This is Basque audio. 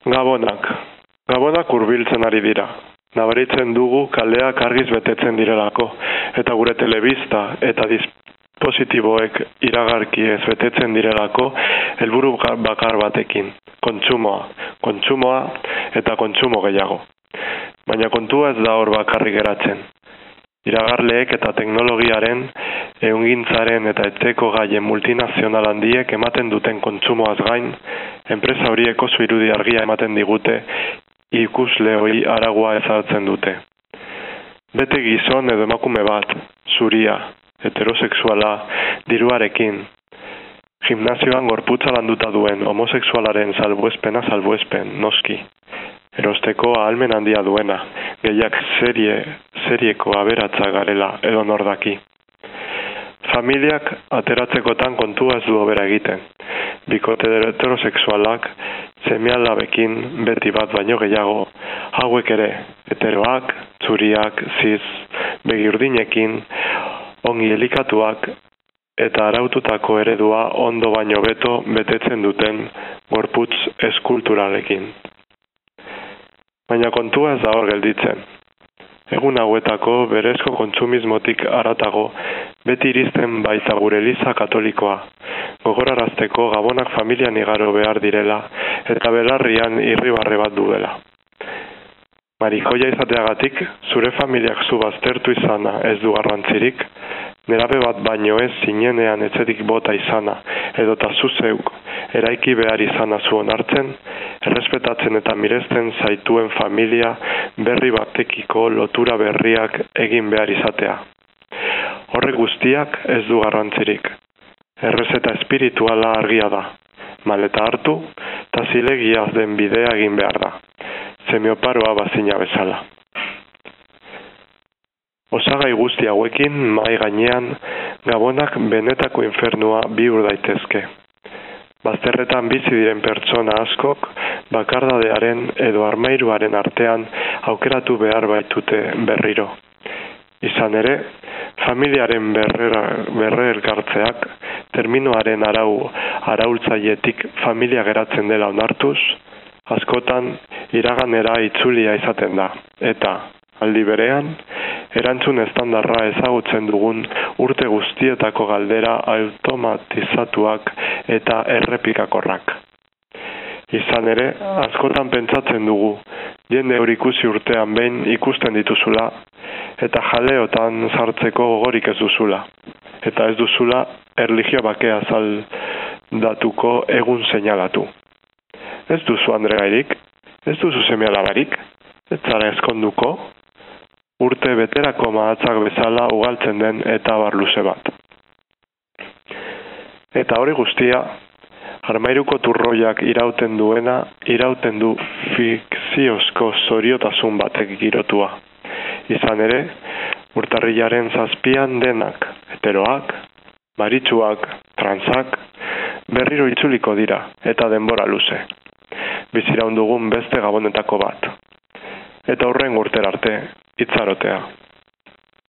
Gabonak hurbiltzen ari dira. Nabaritzen dugu kaleak argiz betetzen direlako, eta gure telebista eta dispositiboek iragarkiez betetzen direlako helburu bakar batekin, kontsumoa eta kontsumo gehiago. Baina kontua ez da hor bakarrik geratzen. Iragarleek eta teknologiaren, ehungintzaren eta etxeko gaien multinazional handiek ematen duten kontsumoaz gain, enpresa horiek oso irudi argia ematen digute ikusle hori aragua ezartzen dute. Bete gizon edo emakume bat, zuria, heterosexuala, diruarekin, gimnasioan gorputza landuta duen homosexualaren salbuespen, noski. Erosteko ahalmen handia duena, gehiak serieko aberatza garela edo nordaki. Familiak ateratzekotan kontua ez du hobera egiten. Bikote heterosexualak, seme-alabekin beti bat baino gehiago, hauek ere, heteroak, zuriak, cis, begi urdinekin, ongi elikatuak eta araututako eredua ondo baino beto betetzen duten gorputz eskulturalekin. Baina kontua ez da hor gelditzen. Egun hauetako berezko kontsumismotik haratago beti iristen baita gure Eliza Katolikoa, gogorarazteko Gabonak familian igaro behar direla eta belarrian irribarre bat duela. Marikoia izateagatik, zure familiak zu baztertu izana ez du garrantzirik, nerabe bat baino ez zinenean etxetik bota izana, edota zu zeuk eraiki behar izana zu onartzen, errespetatzen eta miresten zaituen familia berri batekiko lotura berriak egin behar izatea. Horrek guztiak ez du garrantzirik. Errezeta espirituala argia da. Maleta hartu, eta zilegiaz den bidea egin behar da. Semioparoa bazina bezala. Osagai guzti hauekin mahai gainean Gabonak benetako infernua bihur daitezke. Bazterretan bizi diren pertsona askok bakardadearen edo armairuaren artean aukeratu behar baitute berriro. Izan ere, familiaren berrergartzeak terminoaren araultzailetik familia geratzen dela onartuz, askotan iraganera itzulia izaten da, eta aldi berean, erantzun estandarra ezagutzen dugun urte guztietako galdera automatizatuak eta errepikakorrak. Izan ere, askotan pentsatzen dugu, jende hori ikusi urtean behin ikusten dituzula, eta jaleotan sartzeko gogorik ez duzula, eta ez duzula erlijio bakea zaldatuko egun seinalatu. Ez duzu andregairik, ez duzu seme-alabarik, ez zara ezkonduko, urte beterako mahatzak bezala ugaltzen den eta barluze bat. Eta hori guztia, armairuko turroiak irauten du fikziozko zoriotasun batek girotua. Izan ere, urtarrilaren 7 denak, heteroak, maritsuak, transak, berriro itzuliko dira eta denbora luze. Biziraun dugun beste Gabonetako bat. Eta horren urter arte, itzarotea.